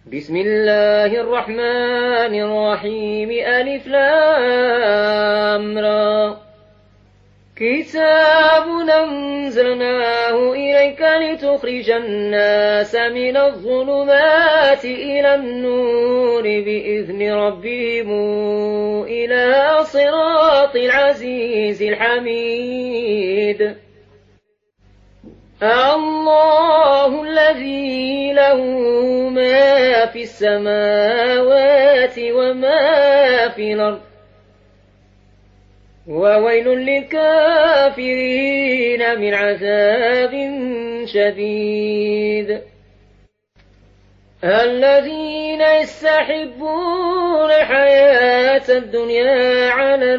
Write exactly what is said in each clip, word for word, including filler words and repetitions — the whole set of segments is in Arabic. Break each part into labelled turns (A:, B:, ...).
A: بسم الله الرحمن الرحيم ألف لام را كتاب أنزلناه إليك لتخرج الناس من الظلمات إلى النور بإذن ربهم إلى صراط العزيز الحميد. الله الذي له ما في السماوات وما في الأرض وويل للكافرين من عذاب شديد. الذين يستحبون الحياة الدنيا على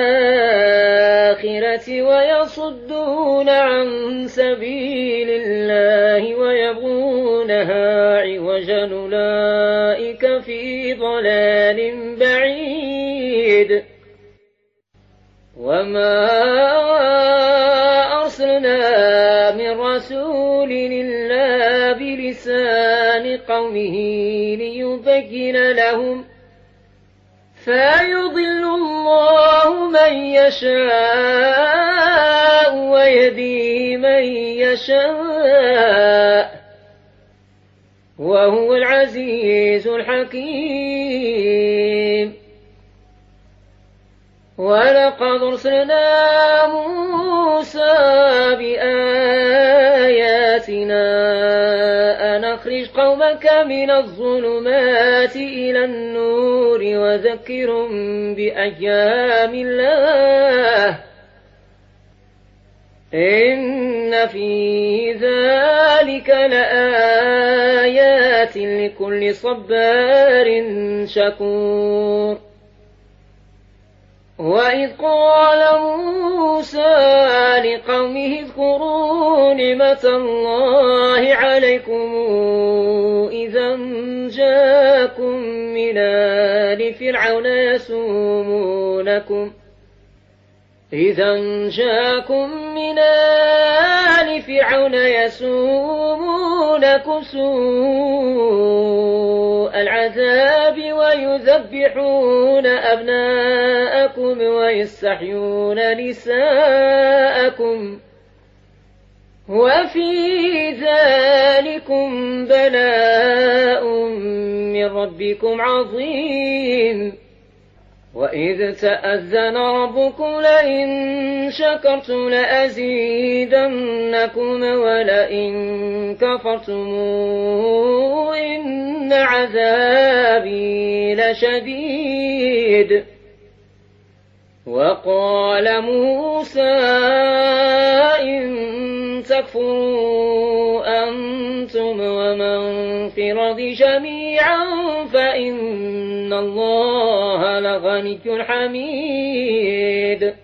A: الآخرة ويصدون عن سبيل الله ويبغونها عوجا أولئك في ضلال بعيد. وما أرسلنا من رسول إلا بلسان قومه ليبين لهم فيضل الله من يشاء ويهدي من يشاء وهو العزيز الحكيم. ولقد أرسلنا موسى بآياتنا أن أخرج قومك من الظلمات إلى النور وذكرهم بأيام الله إن في ذلك لآيات لكل صبار شكور. وإذ قال موسى لقومه اذكروا نعمة الله عليكم إذا جاءكم من آل فرعون يسومونكم إذا جاءكم من آل فرعون يسومونكم سوء العذاب ويذبحون أبناءكم ويستحيون نساءكم وفي ذلكم بلاء من ربكم عظيم. وإذ تأذن ربكم لئن شكرتم لأزيدنكم ولئن كفرتم إن عذابي لشديد. وقال موسى إن تكفروا أنتم ومن في الأرض جميعا فإن الله لغني حميد.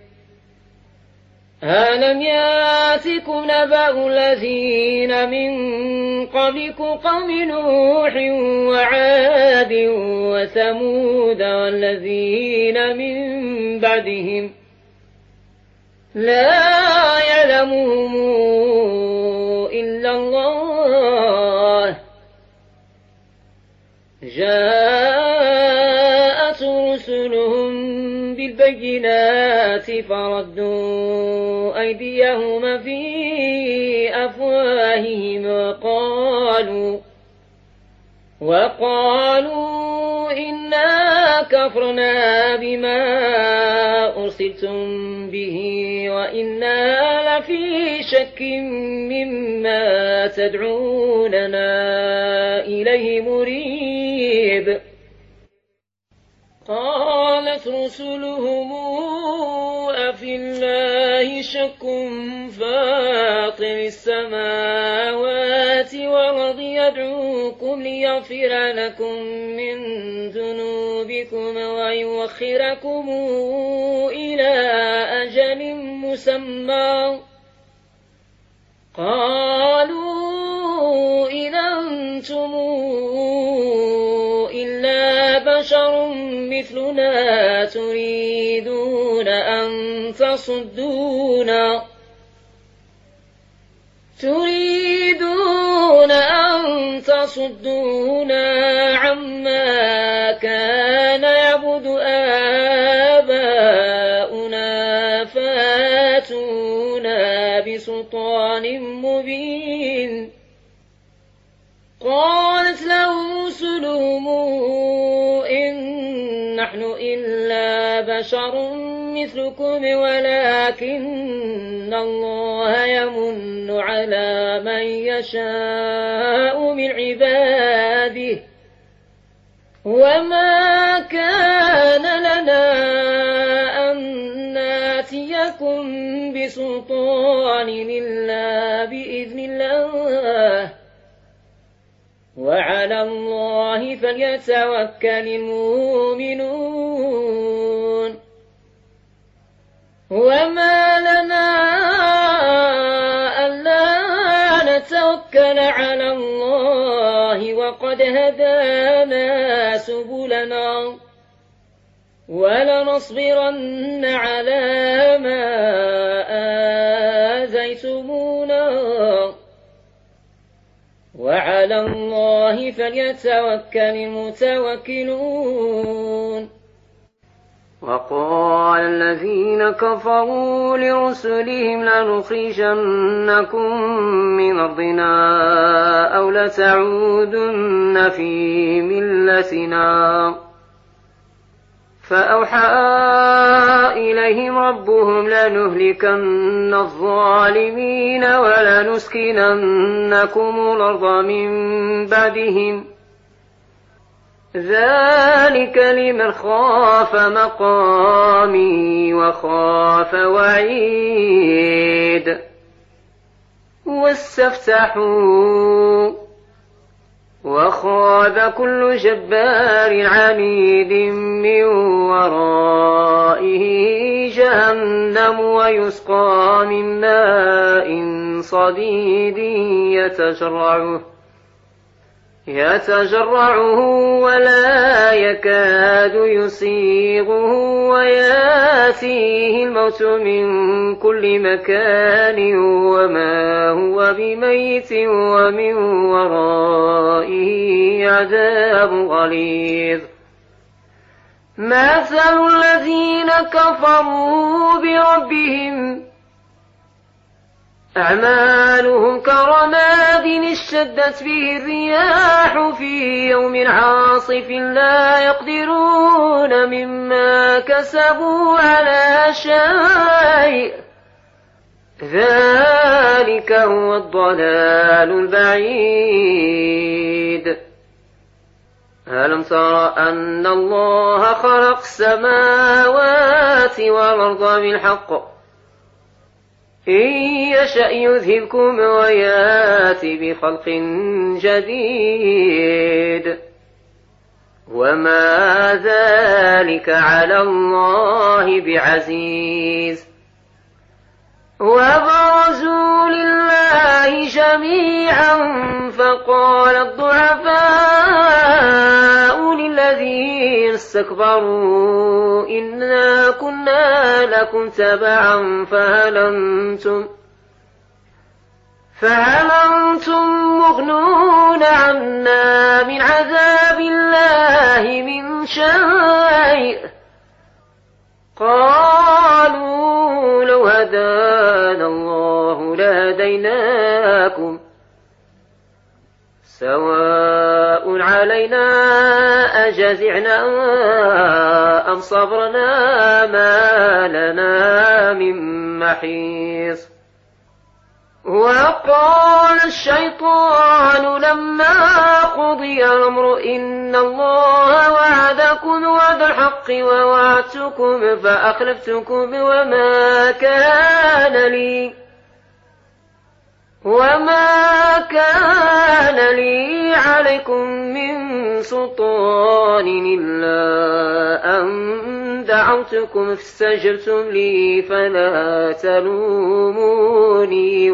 A: ألم ياتكم نبأ الذين من قبلكم قوم نوح وعاد وثمود والذين من بعدهم لا يعلمهم إلا الله جاءت رسلهم بالبينات فردوا أيديهم في أفواههم وقالوا وقالوا إنا كفرنا بما أرسلتم به وإنا لفي شك مما تدعوننا إليه مريب. قالت رسلهم أفي الله شك فاطر السماوات والأرض يدعوكم ليغفر لكم من ذنوبكم ويؤخركم إلى أجل مسمى قالوا إن أنتم إلا بشر مثلنا تريدون أن تصدونا تريدون أن يصدونا عما كان يعبد آباؤنا فاتونا بسلطان مبين. قالت لهم رسلهم إن نحن إلا بشر مثلكم ولكن الله يمن على من يشاء من عباده وما كان لنا أن ناتيكم بسلطان إلا بإذن الله وعلى الله فليتوكل المؤمنون. وما لنا ألا نتوكل على الله وقد هدانا سبلنا ولنصبرن على ما آذيتمونا وعلى الله فليتوكل المتوكلون.
B: وقال الذين كفروا لرسلهم لنخرجنكم من أرضنا أو لتعودن في ملتنا فأوحى إليهم ربهم لنهلكن الظالمين ولنسكننكم الأرض من بعدهم ذلك لمن خاف مقامي وخاف وعيد. واستفتحوا وخاب كل جبار عنيد من ورائه جهنم ويسقى من ماء صديد يتجرعه يتجرعه ولا يكاد يسيغه وياتيه الموت من كل مكان وما هو بميت ومن ورائه عذاب غليظ. مثل الذين كفروا بربهم أعمالهم كرماد اشتدت به الرياح في يوم عاصف لا يقدرون مما كسبوا على شيء ذلك هو الضلال البعيد. ألم تر أن الله خلق السماوات والأرض بالحق إن يشأ يذهبكم ويأتي بخلق جديد وما ذلك على الله بعزيز. وبرزوا لله جميعا فقال الضعفاء للذين استكبروا إنا كنا لكم تبعا فهل أنتم فهل أنتم مغنون عنا من عذاب الله من شيء. قالوا لو هدانا الله لهديناكم سواء علينا أجزعنا أم صبرنا ما لنا من محيص. وقال الشيطان لما قضي الأمر إن الله وعدكم وعد الحق ووعدتكم فأخلفتكم وما كان لي وما كان لي عليكم من سلطان إلا أن دعوتكم فاستجبتم لي فلا تلوموني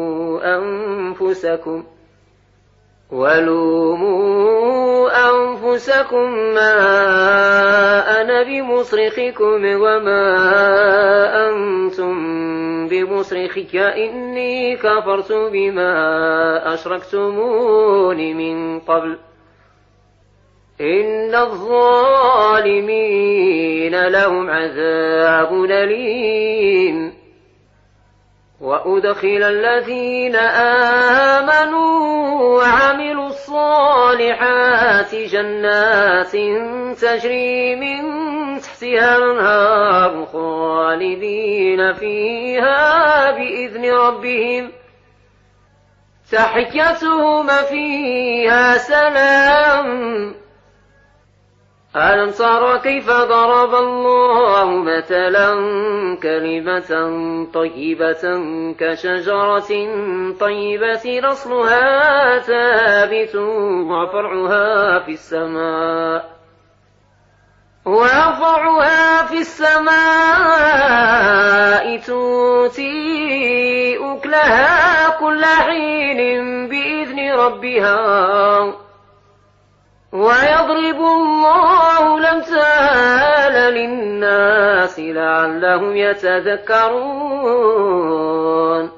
B: ولوموا أنفسكم ولوموا أنفسكم ما أنا بمصرخكم وما أنتم بمصرخي إني كفرت بما أشركتمون من قبل إن الظالمين لهم عذاب أليم. وأدخل الذين آمنوا وعملوا الصالحات جنات تجري من تحتها الأنهار خالدين فيها بإذن ربهم تحيتهم فيها سلام. ألم تر كيف ضرب الله مثلا كلمة طيبة كشجرة طيبة أصلها ثابت وفرعها في السماء وفرعها في السماء تؤتي أكلها كل حين بإذن ربها ويضرب الله الأمثال للناس لعلهم يتذكرون.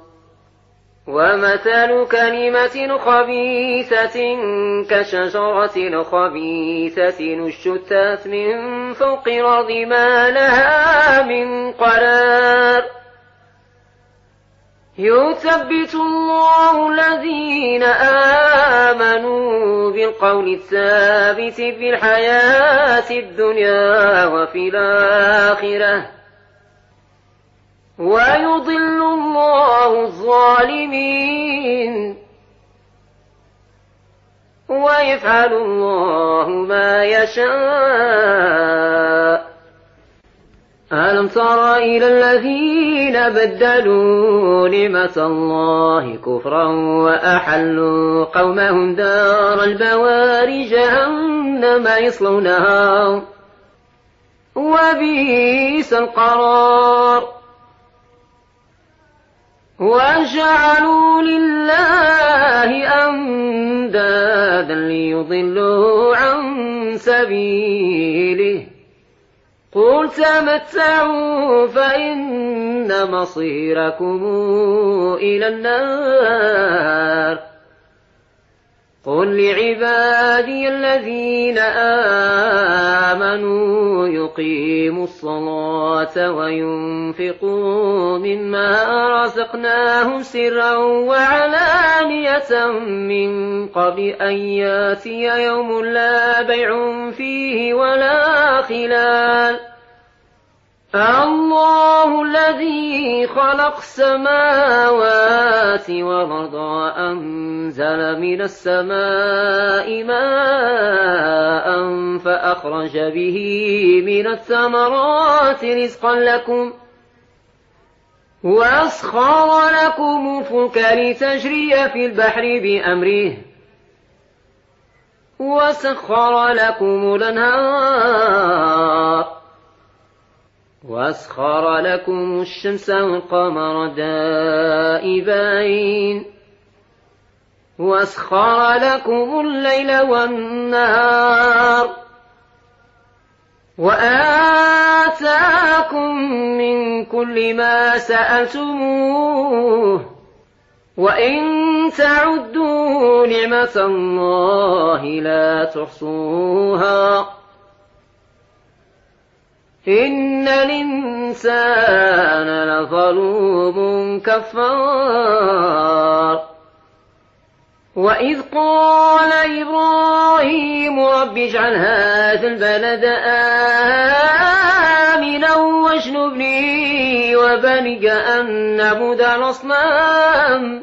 B: ومثل كلمة خبيثة كشجرة خبيثة اجتثت من فوق الأرض ما لها من قرار يثبت الله الذين آمنوا بالقول الثابت في الحياة الدنيا وفي الآخرة ويضل الله الظالمين ويفعل الله ما يشاء. ألم تر إلى الذين بدلوا نعمة الله كفرا وأحلوا قومهم دار البوار جهنم يصلونها وبئس القرار وجعلوا لله أندادا ليضلوا عن سبيله قل تمتعوا فإن مصيركم إلى النار. قل لعبادي الذين آمنوا يقيموا الصلاة وينفقوا مما رزقناهم سرا وعلانية من قبل أن ياتي يوم لا بيع فيه ولا خلال. الله الذي خلق السماوات والأرض أنزل من السماء ماء فأخرج به من الثمرات رزقا لكم وأسخر لكم الفلك لتجري في البحر بأمره وسخر لكم الأنهار وأسخر لكم الشمس والقمر دائبين وأسخر لكم الليل والنهار وآتاكم من كل ما سألتموه وإن تعدوا نعمة الله لا تحصوها إن الإنسان لظلوم كفار. وإذ قال إبراهيم رب اجعل هذا البلد آمنا واجنبني وبني أن نعبد الأصنام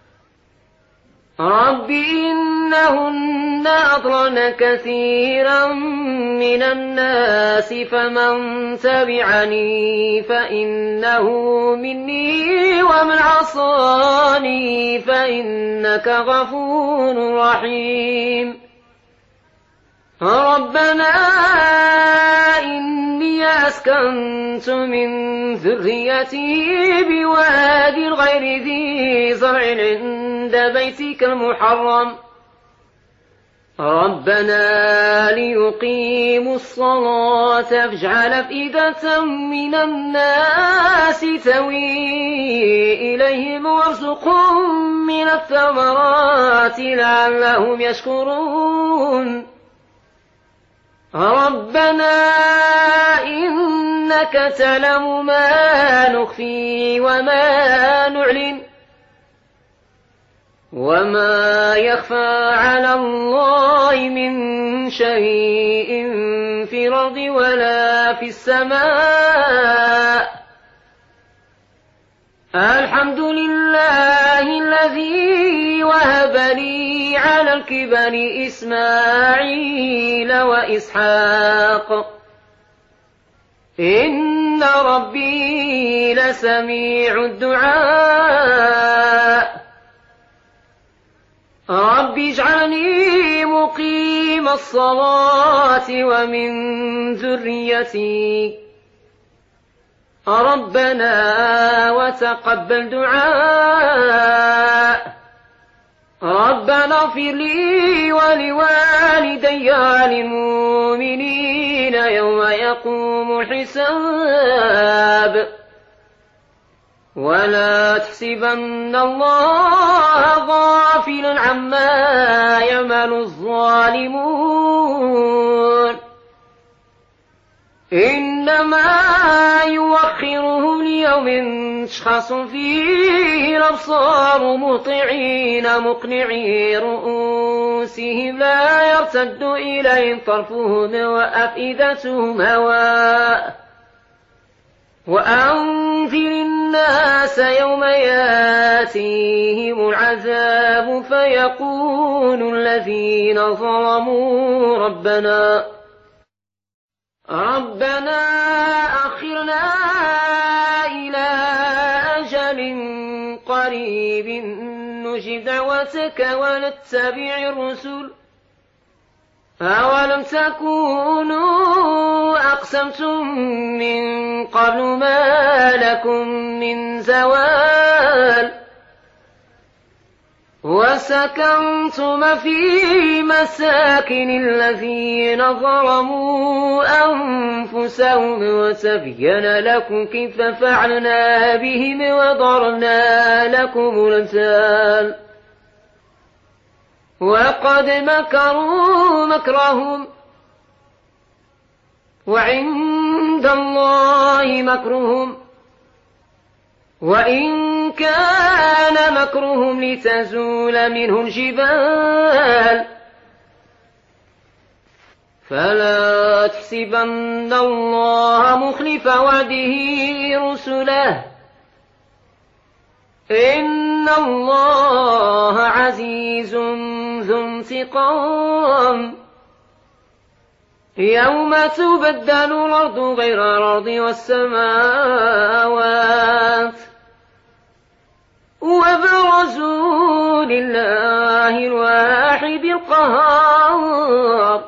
B: رب إنهن أضللن كثيرا من الناس فمن تبعني فإنه مني ومن عصاني فإنك غفور رحيم. ربنا إني أسكنت من ذريتي بواد غير ذي زرع عند بيتك المحرم ربنا ليقيموا الصلاة فاجعل أفئدة من الناس تهوي إليهم وارزقهم من الثمرات لعلهم يشكرون ربنا إنك تعلم ما نخفي وما نعلن وما يخفى على الله من شيء في الأرض ولا في السماء الحمد لله الذي وهب لي على الكبر إسماعيل وإسحاق إن ربي لسميع الدعاء رب اجعلني مقيم الصلاة ومن ذريتي ربنا وتقبل دعاء ربنا اغفر لي ولوالدي وللمؤمنين يوم يقوم الحساب ولا تحسبن الله غافلا عما يعمل الظالمون إنما يوخرهم ليوم تشخص فيه الأبصار مهطعين مقنعي رؤوسهم لا يرتد إليهم طرفهم وأفئدتهم هواء وأنذر الناس يوم ياتيهم العذاب فيقول الذين ظلموا ربنا ربنا أخرنا إلى أجل قريب نجب دعوتك ونتبع الرسل أولم تكونوا أقسمتم من قبل ما لكم من زوال وسكنتم في مساكن الذين ظلموا أنفسهم وتبين لكم كيف فعلنا بهم وضرنا لكم الأمثال وقد مكروا مكرهم وعند الله مكرهم وإن كان مكرهم لتزول منه الجبال فلا تحسبن الله مخلف وعده رسله إن الله عزيز ذو انتقام يوم تبدل الأرض غير الأرض والسماوات وبرزوا لله الواحد القهار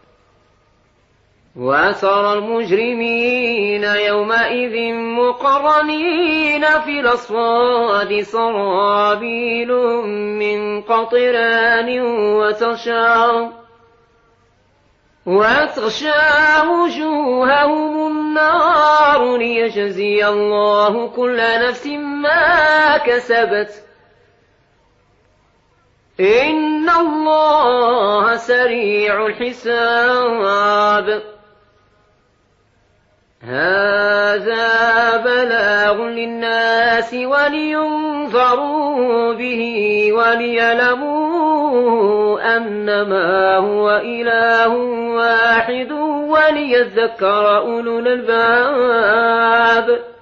B: وترى المجرمين يومئذ مقرنين في الأصفاد سرابيل من قطران وتغشى وتغشى وجوههم النار ليجزي الله كل نفس ما كسبت إن الله سريع الحساب هذا بلاغ للناس ولينذروا به وليعلموا أنما هو إله واحد وليذكر أولو الألباب